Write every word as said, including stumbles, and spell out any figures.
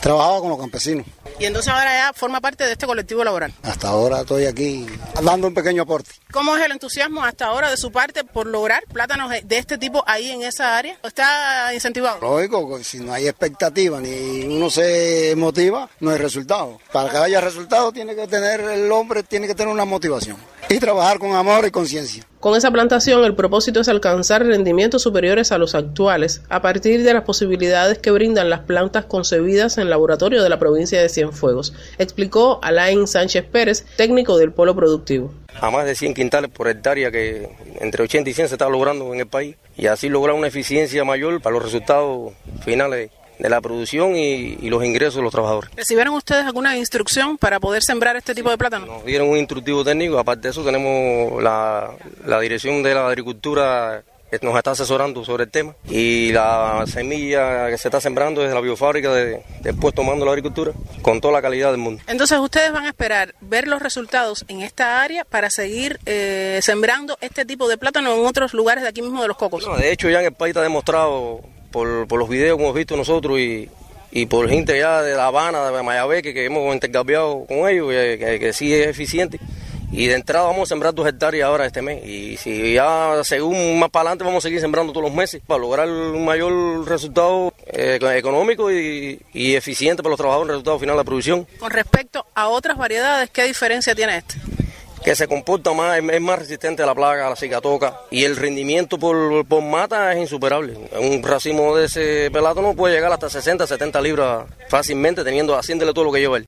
Trabajaba con los campesinos. Y entonces ahora ya forma parte de este colectivo laboral. Hasta ahora estoy aquí dando un pequeño aporte. ¿Cómo es el entusiasmo hasta ahora de su parte por lograr plátanos de este tipo ahí en esa área? ¿Está incentivado? Lógico, si no hay expectativa ni uno se motiva, no hay resultado. Para que haya resultado tiene que tener, el hombre tiene que tener una motivación y trabajar con amor y conciencia. Con esa plantación el propósito es alcanzar rendimientos superiores a los actuales a partir de las posibilidades que brindan las plantas concebidas en laboratorio de la provincia de Cienfuegos, explicó Alain Sánchez Pérez, técnico del polo productivo. A más de cien quintales por hectárea que entre ochenta y cien se está logrando en el país y así lograr una eficiencia mayor para los resultados finales de la producción y, y los ingresos de los trabajadores. ¿Recibieron ustedes alguna instrucción para poder sembrar este tipo de plátano? Nos dieron un instructivo técnico, aparte de eso tenemos la, la Dirección de la Agricultura que nos está asesorando sobre el tema y la semilla que se está sembrando desde la biofábrica de, de Puesto Mando de la Agricultura con toda la calidad del mundo. Entonces ustedes van a esperar ver los resultados en esta área para seguir eh, sembrando este tipo de plátano en otros lugares de aquí mismo de Los Cocos. No, de hecho ya en el país está demostrado Por, por los videos que hemos visto nosotros y, y por gente ya de La Habana, de Mayabeque, que hemos intercambiado con ellos, que, que, que sí es eficiente. Y de entrada vamos a sembrar dos hectáreas ahora este mes. Y si ya según más para adelante vamos a seguir sembrando todos los meses para lograr un mayor resultado eh, económico y, y eficiente para los trabajadores, el resultado final de la producción. Con respecto a otras variedades, ¿qué diferencia tiene este? Que se comporta más, es más resistente a la plaga, a la cicatoca, y el rendimiento por, por mata es insuperable. Un racimo de ese plátano puede llegar hasta sesenta, setenta libras fácilmente, teniendo, haciéndole todo lo que lleva él.